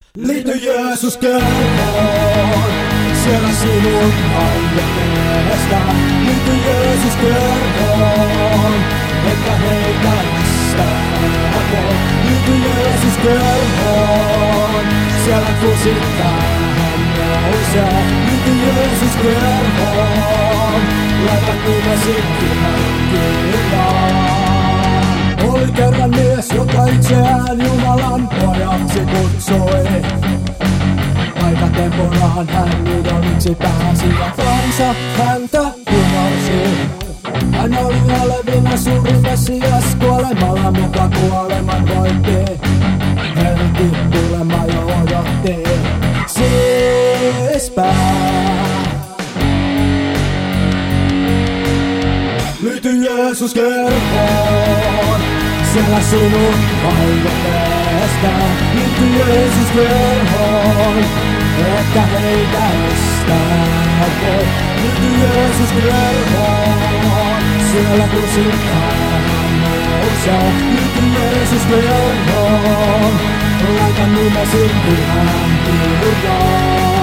Liity Jeesus kerhoon, siellä sinun aiheesta. Liity Jeesus kerhoon, että heitä istää. Liity Jeesus kerhoon, siellä kusittaa hän nousee. Liity Jeesus kerhoon, laita nimesi kirjaan. Oli kerran mies, joka itseään Jumalan pojaksi kutsui. Aikatemporaan hän idoliksi pääsi ja kansa häntä kumorsi. Hän oli olevina suuri Messias, kuolemalla muka kuoleman voitti. Helvetti tulema jo odotti, siispä. Liity Jeesus kerhoon, siellä sinun aiheesta. Liity Jeesus kerhoon, että heitä estää. Liity Jeesus kerhoon, siellä kusittaa hän nousee. Liity Jeesus kerhoon, laita nimesi pyhän kirjaan.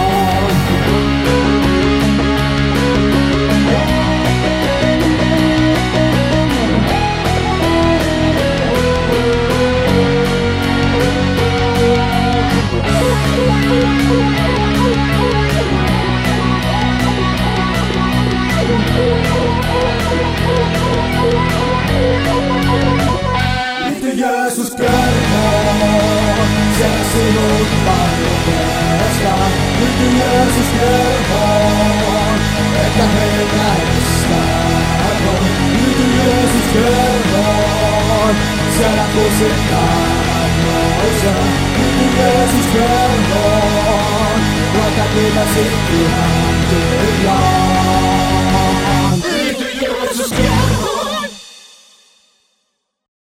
Liity Jeesus kerhoon, siellä sinun aiheesta. Liity Jeesus kerhoon, että heitä estää. Liity Jeesus kerhoon, siellä kusittaa hän nousee. Liity Jeesus kerhoon, laita nimesi pyhän kirjaan.